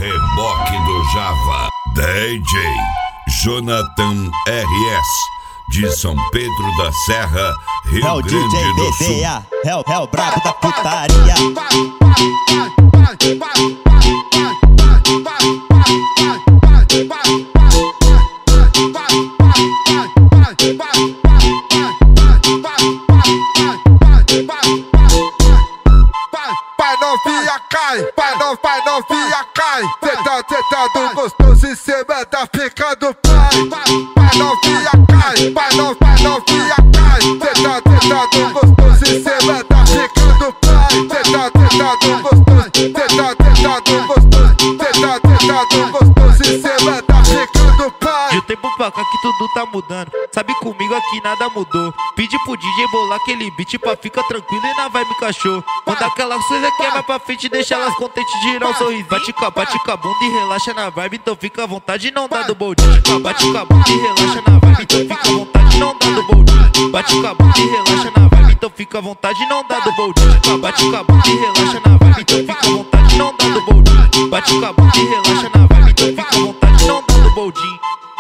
reboque do Java, DJ Jonathan RS, de São Pedro da Serra, Rio É o Grande DJ do Sul. BBA, é o brabo da putaria. Vai novinha cai, vai novinha cai. Tentando gostoso e cê tá ficando pai. Vai novinha cai, vai novinha cai. Tentando gostoso e cê tá ficando pai. Tentando gostoso, tentando gostoso e cê tá ficando pai. De um tempo pra cá que tudo tá mudando. Sabe, comigo aqui nada mudou. Pedi pro DJ bolar aquele beat pra ficar tranquilo e na vibe cachorro. Quando aquelas coisas que vai pra frente, deixa elas contentes, girar um sorrisinho. Bate com a bunda e relaxa na vibe, então fica à vontade e não dá do boldinho. Bate com a bunda e relaxa na vibe, então fica à vontade e não dá do boldinho. Bate com a bunda e relaxa na vibe, então fica à vontade e não dá do boldinho. Bate com a bunda e relaxa na vibe, então fica à vontade e não dá do boldinho. Bate com a bunda e relaxa na vibe, então fica à vontade e não dá do boldinho.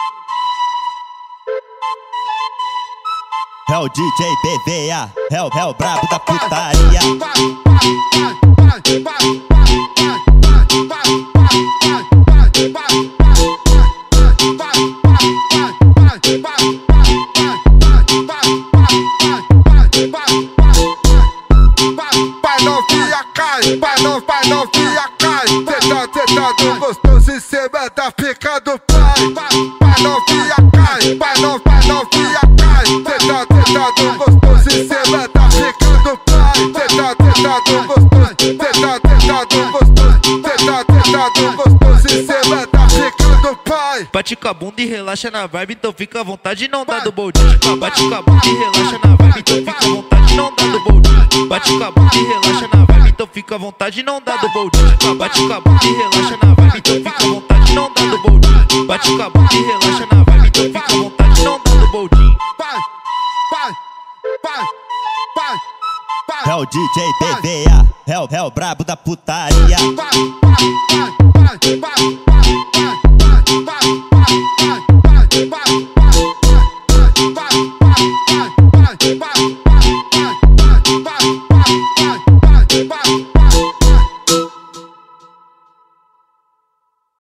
É o DJ BBA, é o brabo da putaria. Vai novinha cai, vai novinha cai. Tentando gostoso e cê tá ficando pai. Vai novinha cai, vai novinha cai. Tentando gostoso e cê tá ficando pai. Tentando gostoso, tentando gostoso e cê tá ficando pai. Bate com a bunda e relaxa na vibe, então fica à vontade e não dá do boldinho. Bate com a bunda e relaxa na vibe, então fica à vontade e não dá do boldinho. Bate com a bunda e relaxa na vibe, então fica à vontade e não dá do boldinho. Bate com a bunda e relaxa na vibe, então fica à vontade e não dá do boldinho. Bate com a bunda e relaxa na vibe, então fica à vontade e não dá do boldinho. É o DJ BBA, é o brabo da putaria.